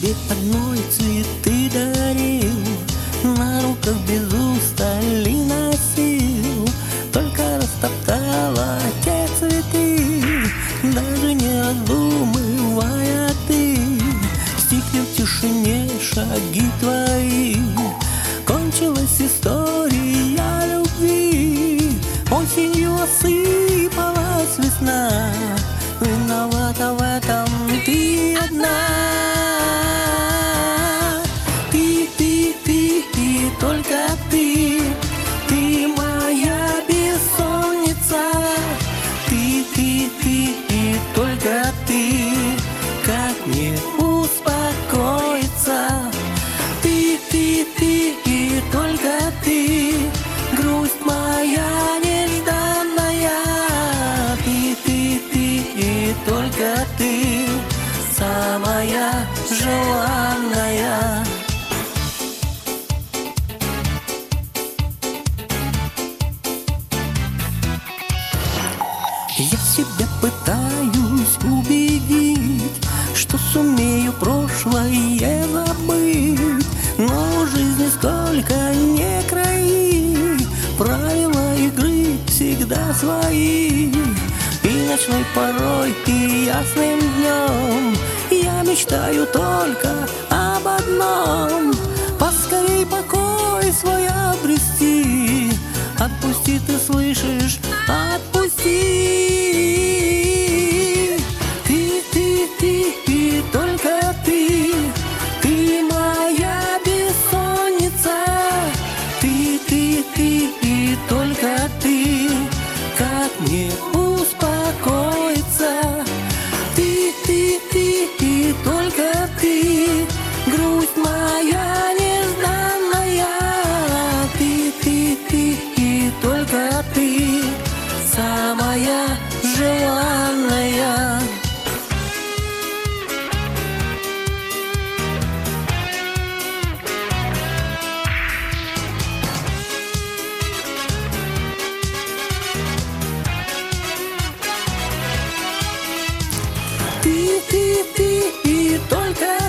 тебе одной цветы дарил, на руках без устали носил, только растоптала те цветы, даже не раздумывая ты. Стихли в тишине шаги твои, кончилась история любви. Осенью осыпалась весна, виновата в этом ты одна. Ты, и только ты моя бессонница. Ты, и только ты, как мне успокоиться. Ты, и только ты, грусть моя нежданная. Ты, и только ты, самая желанная. Я себя пытаюсь убедить, что сумею прошлое забыть, но в жизни столько не крови, правила игры всегда свои. И ночной порой, и ясным днем я мечтаю только об одном: поскорей покой свой обрести. Отпусти, ты слышишь, отпусти. Ты, и только ты моя бессонница. Ты, и только ты, как мне успокоиться. Ты, и только ты, грусть моя нежданная. Ты, и только ты, самая желанная. Ты, и только